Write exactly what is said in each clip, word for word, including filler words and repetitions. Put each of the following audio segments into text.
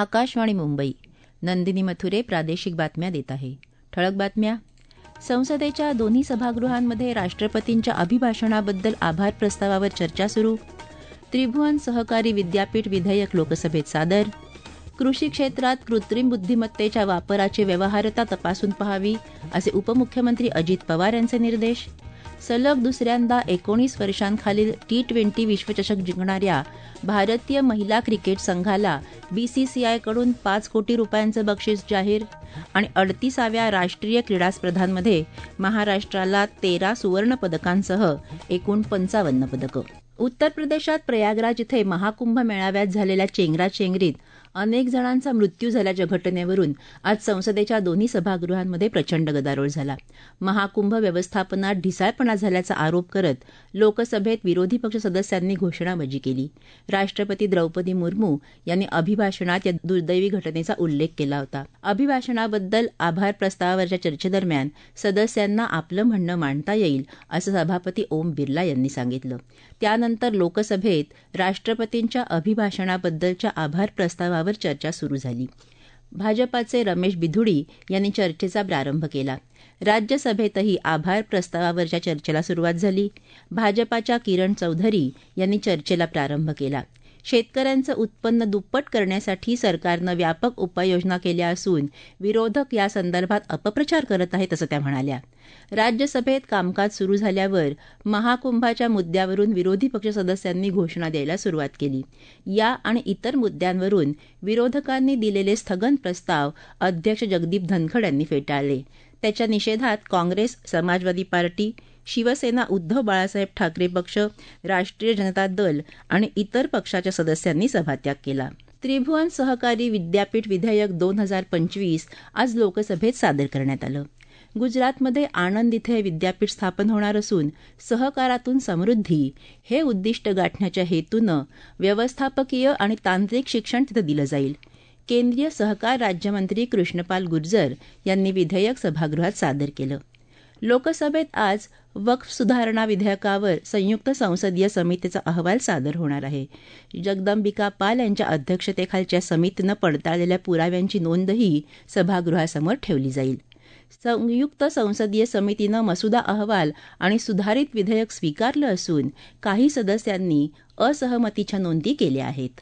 आकाशवाणी मुंबई. नंदिनी मथुरे प्रादेशिक बातम्या देत आहे. ठळक बातम्या. संसदेच्या दोन्ही सभागृहांमध्ये राष्ट्रपतींच्या अभिभाषणाबद्दल आभार प्रस्तावावर चर्चा सुरू. त्रिभुवन सहकारी विद्यापीठ विधेयक लोकसभेत सादर. कृषी क्षेत्रात कृत्रिम बुद्धिमत्तेच्या वापराची व्यवहार्यता तपासून पहावी असे उपमुख्यमंत्री अजित पवार यांचे निर्देश. सलग दुसऱ्यांदा एकोणीस वर्षांखालील टी ट्वेंटी विश्वचषक जिंकणाऱ्या भारतीय महिला क्रिकेट संघाला बीसीसीआयकडून पाच कोटी रुपयांचं बक्षीस जाहीर. आणि अडतीसाव्या राष्ट्रीय क्रीडा स्पर्धांमध्ये महाराष्ट्राला तेरा सुवर्ण पदकांसह एकूण पंचावन्न पदकं. उत्तर प्रदेशात प्रयागराज इथे महाकुंभ मेळाव्यात झालेल्या चेंगराचेंगरीत अनेक जणांचा मृत्यू झाल्याच्या घटनेवरून आज संसदेच्या दोन्ही सभागृहांमध्ये प्रचंड गदारोळ झाला. महाकुंभ व्यवस्थापनात ढिसाळपणा झाल्याचा आरोप करत लोकसभेत विरोधी पक्ष सदस्यांनी घोषणाबाजी केली. राष्ट्रपती द्रौपदी मुर्मू यांनी अभिभाषणात या दुर्दैवी घटनेचा उल्लेख केला होता. अभिभाषणाबद्दल आभार प्रस्तावावरच्या चर्चेदरम्यान सदस्यांना आपलं म्हणणं मांडता येईल असं सभापती ओम बिर्ला यांनी सांगितलं. त्यानंतर लोकसभेत राष्ट्रपतींच्या अभिभाषणाबद्दलच्या आभार प्रस्तावावर चर्चा सुरू झाली. भाजपाचे रमेश बिधुडी यांनी चर्चेचा प्रारंभ केला. राज्यसभेतही आभार प्रस्तावावरच्या चर्चेला सुरुवात झाली. भाजपाच्या किरण चौधरी यांनी चर्चेला प्रारंभ केला. शेतकऱ्यांचं उत्पन्न दुप्पट करण्यासाठी सरकारनं व्यापक उपाययोजना केल्या असून विरोधक यासंदर्भात अपप्रचार करत आहेत असं त्या म्हणाल्या. राज्यसभेत कामकाज सुरू झाल्यावर महाकुंभाच्या मुद्द्यावरून विरोधी पक्ष सदस्यांनी घोषणा द्यायला सुरुवात केली. या आणि इतर मुद्द्यांवरून विरोधकांनी दिलेले स्थगन प्रस्ताव अध्यक्ष जगदीप धनखड यांनी फेटाळले. त्याच्या निषेधात काँग्रेस, समाजवादी पार्टी, शिवसेना, उद्धव बाळासाहेब ठाकरे पक्ष, राष्ट्रीय जनता दल आणि इतर पक्षाच्या सदस्यांनी सभात्याग केला. त्रिभुवन सहकारी विद्यापीठ विधेयक दोन हजार पंचवीस आज लोकसभेत सादर करण्यात आलं. गुजरातमध्ये आणंद इथे विद्यापीठ स्थापन होणार असून सहकारातून समृद्धी हे उद्दिष्ट गाठण्याच्या हेतूनं व्यवस्थापकीय आणि तांत्रिक शिक्षण तिथं दिलं जाईल. केंद्रीय सहकार राज्यमंत्री कृष्णपाल गुर्जर यांनी विधेयक सभागृहात सादर केलं. लोकसभेत आज वक्फ सुधारणा विधेयकावर संयुक्त संसदीय समितीचा अहवाल सादर होणार आहे. जगदंबिका पाल यांच्या अध्यक्षतेखालच्या समितीनं पडताळलेल्या पुराव्यांची नोंदही सभागृहासमोर ठेवली जाईल. संयुक्त संसदीय समितीनं मसुदा अहवाल आणि सुधारित विधेयक स्वीकारलं असून काही सदस्यांनी असहमतीच्या नोंदी केल्या आहेत.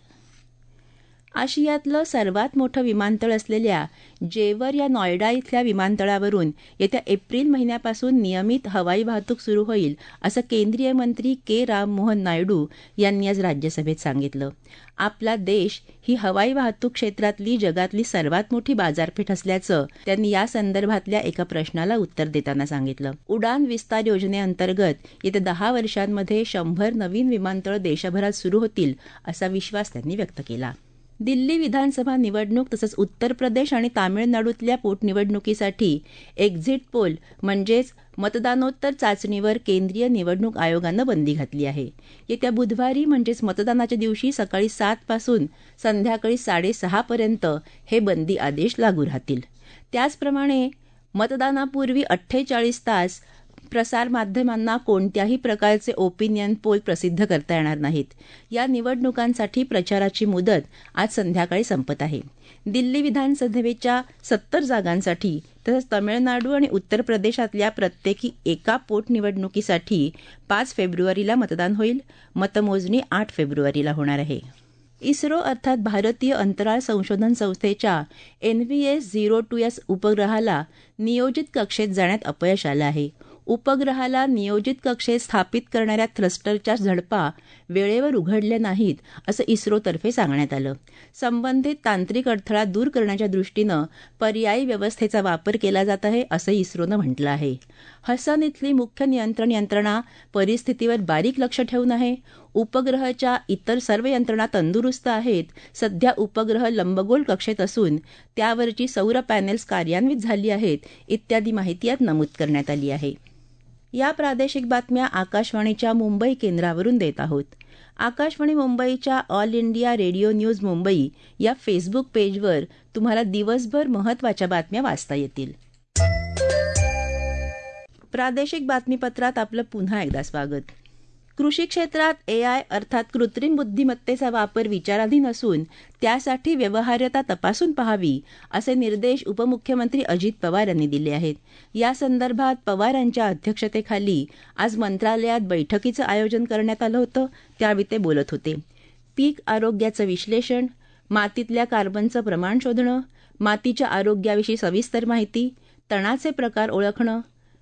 आशियातलं सर्वात मोठं विमानतळ असलेल्या जेवर या नॉयडा इथल्या विमानतळावरून येत्या एप्रिल महिन्यापासून नियमित हवाई वाहतूक सुरू होईल असं केंद्रीय मंत्री के राम मोहन नायडू यांनी आज राज्यसभेत सांगितलं. आपला देश ही हवाई वाहतूक क्षेत्रातली जगातली सर्वात मोठी बाजारपेठ असल्याचं त्यांनी या संदर्भातल्या एका प्रश्नाला उत्तर देताना सांगितलं. उडान विस्तार योजनेअंतर्गत येत्या दहा वर्षांमध्ये शंभर नवीन विमानतळ देशभरात सुरू होतील असा विश्वास त्यांनी व्यक्त केला. दिल्ली विधानसभा निवडणूक तसंच उत्तर प्रदेश आणि तामिळनाडूतल्या पोटनिवडणुकीसाठी एक्झिट पोल म्हणजेच मतदानोत्तर चाचणीवर केंद्रीय निवडणूक आयोगानं बंदी घातली आहे. येत्या बुधवारी म्हणजेच मतदानाच्या दिवशी सकाळी सात पासून संध्याकाळी साडेसहा पर्यंत हे बंदी आदेश लागू राहतील. त्याचप्रमाणे मतदानापूर्वी अठ्ठेचाळीस तास प्रसारमाध्यमांना कोणत्याही प्रकारचे ओपिनियन पोल प्रसिद्ध करता येणार नाहीत. या निवडणुकांसाठी प्रचाराची मुदत आज संध्याकाळी संपत आहे. दिल्ली विधानसभेच्या सत्तर जागांसाठी तसंच तामिळनाडू आणि उत्तर प्रदेशातल्या प्रत्येकी एका पोटनिवडणुकीसाठी पाच फेब्रुवारीला मतदान होईल. मतमोजणी आठ फेब्रुवारीला होणार आहे. इस्रो अर्थात भारतीय अंतराळ संशोधन संस्थेच्या N V S zero two S उपग्रहाला नियोजित कक्षेत जाण्यात अपयश आलं आहे. उपग्रहाला नियोजित कक्षेत स्थापित करणाऱ्या थ्रस्टरच्या झडपा वेळेवर उघडल्या नाहीत असं इस्रोतर्फे सांगण्यात आलं. संबंधित तांत्रिक अडथळा दूर करण्याच्या दृष्टीनं पर्यायी व्यवस्थेचा वापर केला जात आहे असं इस्रोनं म्हटलं आहे. हसन इथली मुख्य नियंत्रण यंत्रणा परिस्थितीवर बारीक लक्ष ठेवून आहे. उपग्रहाच्या इतर सर्व यंत्रणा तंदुरुस्त आहेत. सध्या उपग्रह लंबगोल कक्षेत असून त्यावरची सौर पॅनेल्स कार्यान्वित झाली आहेत इत्यादी माहिती यात नमूद करण्यात आली आहे. या प्रादेशिक बातम्या आकाशवाणीच्या मुंबई केंद्रावरून देत आहोत. आकाशवाणी मुंबईच्या all India radio news Mumbai या फेसबुक पेजवर तुम्हाला दिवसभर महत्त्वाच्या बातम्या वाचता येतील. प्रादेशिक बातमीपत्रात आपलं पुन्हा एकदा स्वागत. कृषी क्षेत्रात एआय अर्थात कृत्रिम बुद्धिमत्तेचा वापर विचाराधीन असून त्यासाठी व्यवहार्यता तपासून पाहावी असे निर्देश उपमुख्यमंत्री अजित पवार यांनी दिले आहेत. या संदर्भात पवार यांच्या अध्यक्षतेखाली आज मंत्रालयात बैठकीचं आयोजन करण्यात आलं होतं. त्यावेळी ते बोलत होते. पीक आरोग्याचं विश्लेषण, मातीतल्या कार्बनचं प्रमाण शोधणं, मातीच्या आरोग्याविषयी सविस्तर माहिती, तणाचे प्रकार ओळखणं,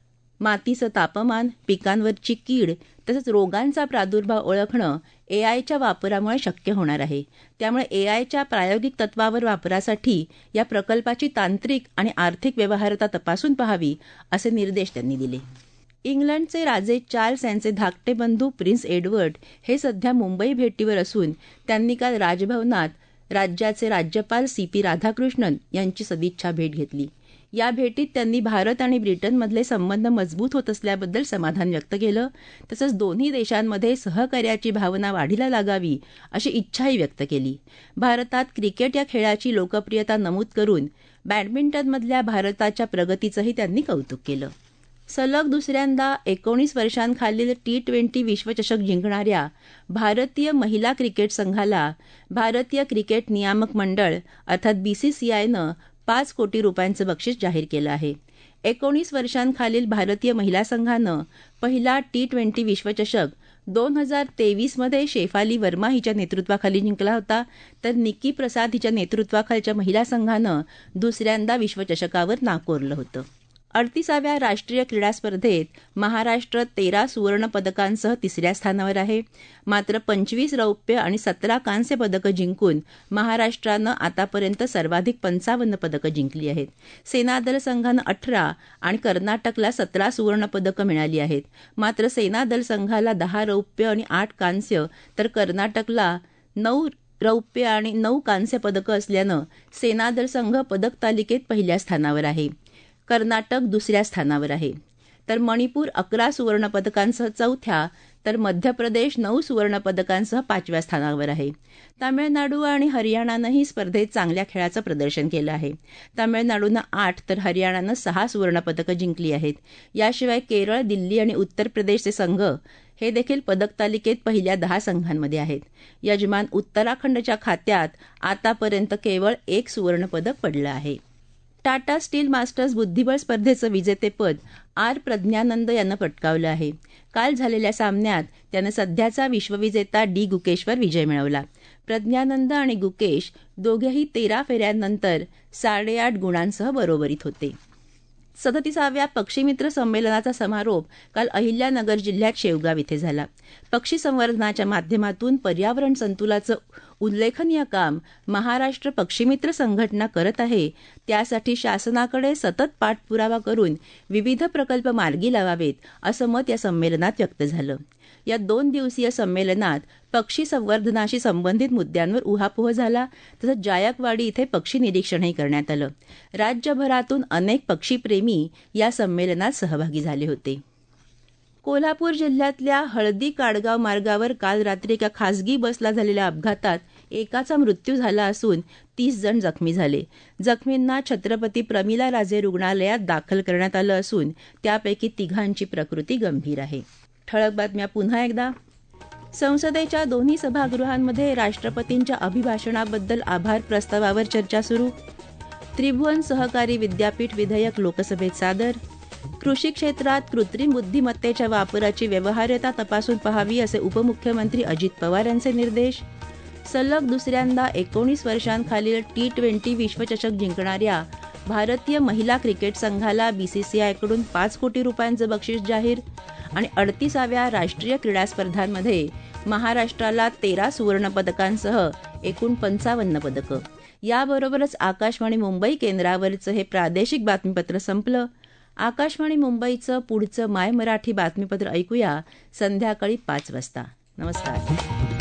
मातीचं तापमान, पिकांवरची कीड तसंच रोगांचा प्रादुर्भाव ओळखणं एआयच्या वापरामुळे शक्य होणार आहे. त्यामुळे एआयच्या प्रायोगिक तत्वावर वापरासाठी या प्रकल्पाची तांत्रिक आणि आर्थिक व्यवहार्यता तपासून पाहावी असे निर्देश त्यांनी दिले. इंग्लंडचे राजे चार्ल्स यांचे धाकटे बंधू प्रिन्स एडवर्ड हे सध्या मुंबई भेटीवर असून त्यांनी काल राजभवनात राज्याचे राज्यपाल सी पी राधाकृष्णन यांची सदिच्छा भेट घेतली. या भेटीत त्यांनी भारत आणि ब्रिटनमधले संबंध मजबूत होत असल्याबद्दल समाधान व्यक्त केलं. तसंच दोन्ही देशांमध्ये सहकार्याची भावना वाढीला लागावी अशी इच्छाही व्यक्त केली. भारतात क्रिकेट या खेळाची लोकप्रियता नमूद करून बॅडमिंटनमधल्या भारताच्या प्रगतीचंही त्यांनी कौतुक केलं. सलग दुसऱ्यांदा एकोणीस वर्षांखालील टी ट्वेंटी विश्वचषक जिंकणाऱ्या भारतीय महिला क्रिकेट संघाला भारतीय क्रिकेट नियामक मंडळ अर्थात बीसीसीआयनं पाच कोटी रुपयांचं बक्षीस जाहीर केलं आहे. एकोणीस वर्षांखालील भारतीय महिला संघानं पहिला टी ट्वेंटी विश्वचषक दोन हजार तेवीसमध्ये शेफाली वर्मा हिच्या नेतृत्वाखाली जिंकला होता, तर निक्की प्रसाद हिच्या नेतृत्वाखालच्या महिला संघानं दुसऱ्यांदा विश्वचषकावर नाकोरलं होतं. अडतीसाव्या राष्ट्रीय क्रीडा स्पर्धेत महाराष्ट्र तेरा सुवर्ण पदकांसह तिसऱ्या स्थानावर आहे. मात्र पंचवीस रौप्य आणि सतरा कांस्य पदकं जिंकून महाराष्ट्रानं आतापर्यंत सर्वाधिक पंचावन्न पदकं जिंकली आहेत. सेनादल संघानं अठरा आणि कर्नाटकला सतरा सुवर्ण पदकं मिळाली आहेत. मात्र सेनादल संघाला दहा रौप्य आणि आठ कांस्य तर कर्नाटकला नऊ रौप्य आणि नऊ कांस्य पदकं असल्यानं सेनादल संघ पदक तालिकेत पहिल्या स्थानावर आहे. कर्नाटक दुसऱ्या स्थानावर आहे. तर मणिपूर अकरा सुवर्ण पदकांसह चौथ्या तर मध्य प्रदेश नऊ सुवर्ण पदकांसह पाचव्या स्थानावर आहे. तामिळनाडू आणि हरियाणानंही स्पर्धेत चांगल्या खेळाचं प्रदर्शन केलं आहे. तामिळनाडूनं आठ तर हरियाणानं सहा सुवर्ण पदकं जिंकली आहेत. याशिवाय केरळ, दिल्ली आणि उत्तर प्रदेशचे संघ हे देखील पदक तालिकेत पहिल्या दहा संघांमध्ये आहेत. यजमान उत्तराखंडच्या खात्यात आतापर्यंत केवळ एक सुवर्ण पदक पडलं आहे. टाटा स्टील मास्टर्स बुद्धिबळ स्पर्धेचं विजेतेपद आर प्रज्ञानंद यानं पटकावलं आहे. काल झालेल्या सामन्यात त्यानं सध्याचा विश्वविजेता डी गुकेशवर विजय मिळवला. प्रज्ञानंद आणि गुकेश दोघेही तेरा फेऱ्यांनंतर साडेआठ गुणांसह बरोबरीत होते. सदतीसाव्या पक्षीमित्र संमेलनाचा समारोप काल अहिल्यानगर जिल्ह्यात शेवगाव इथे झाला. पक्षी संवर्धनाच्या माध्यमातून पर्यावरण संतुलाचं उल्लेखनीय काम महाराष्ट्र पक्षीमित्र संघटना करत आहे. त्यासाठी शासनाकडे सतत पाठपुरावा करून विविध प्रकल्प मार्गी लावावेत असं मत या संमेलनात व्यक्त झालं. या दोन दिवसीय संमेलनात पक्षी संवर्धनाशी संबंधित मुद्द्यांवर उहापोह झाला. तसंच जायकवाडी इथे पक्षी निरीक्षणही करण्यात आलं. राज्यभरातून अनेक पक्षीप्रेमी या संमेलनात सहभागी झाले होते. कोल्हापूर जिल्ह्यातल्या हळदी काडगाव मार्गावर काल रात्री एका खासगी बसला झालेल्या अपघातात एकाचा मृत्यू झाला असून तीस जण जखमी झाले. जखमींना छत्रपती प्रमिला राजे रुग्णालयात दाखल करण्यात आलं असून त्यापैकी तिघांची प्रकृती गंभीर आहे. ठळक बातम्या पुन्हा एकदा. संसदेच्या दोन्ही सभागृहांमध्ये राष्ट्रपतींच्या अभिभाषणाबद्दल आभार प्रस्तावावर चर्चा सुरू. त्रिभुवन सहकारी विद्यापीठ विधेयक लोकसभेत सादर. कृषी क्षेत्रात कृत्रिम बुद्धिमत्तेच्या वापराची व्यवहार्यता तपासून पाहावी असे उपमुख्यमंत्री अजित पवार यांचे निर्देश. सलग दुसऱ्यांदा एकोणीस वर्षांखालील टी ट्वेंटी विश्वचषक जिंकणाऱ्या भारतीय महिला क्रिकेट संघाला बीसीसीआयकडून पाच कोटी रुपयांचं बक्षीस जाहीर. आणि अडतीसाव्या राष्ट्रीय क्रीडा स्पर्धांमध्ये महाराष्ट्राला तेरा सुवर्ण पदकांसह एकूण पंचावन्न पदकं. याबरोबरच आकाशवाणी मुंबई केंद्रावरचं हे प्रादेशिक बातमीपत्र संपलं. आकाशवाणी मुंबईचं पुढचं माय मराठी बातमीपत्र ऐकूया संध्याकाळी पाच वाजता. नमस्कार.